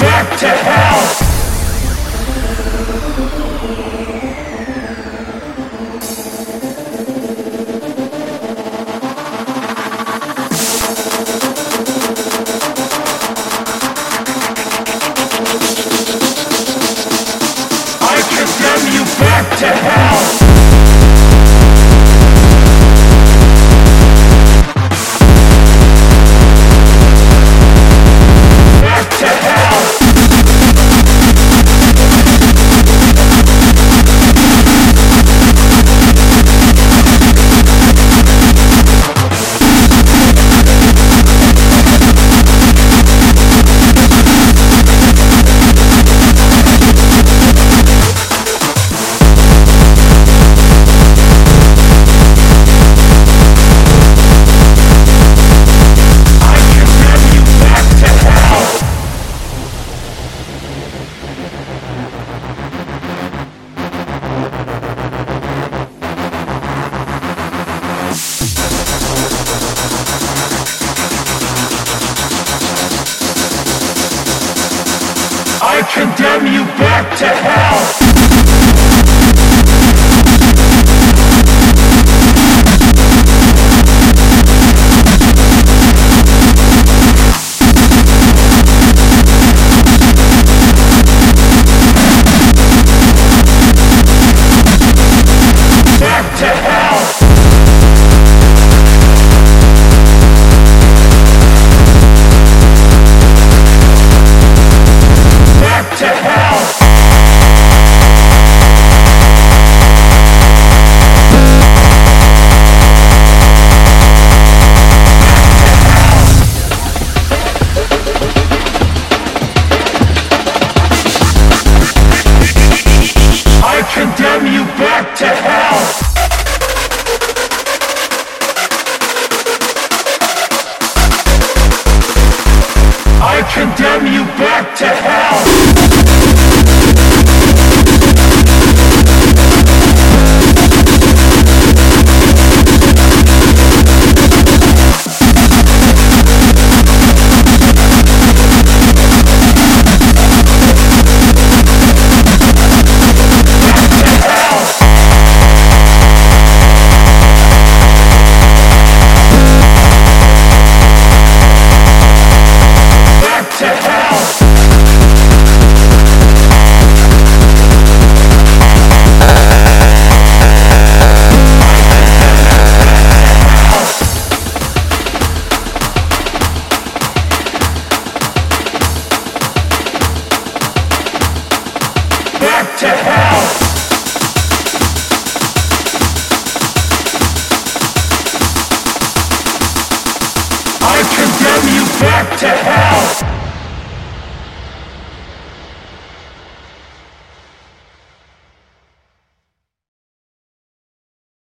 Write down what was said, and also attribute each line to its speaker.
Speaker 1: back to hell. I condemn you back to hell. I condemn you back to hell. Back to hell. Back to hell. I condemn you back to hell. I condemn you back to hell. Back to hell! I condemn you back to hell!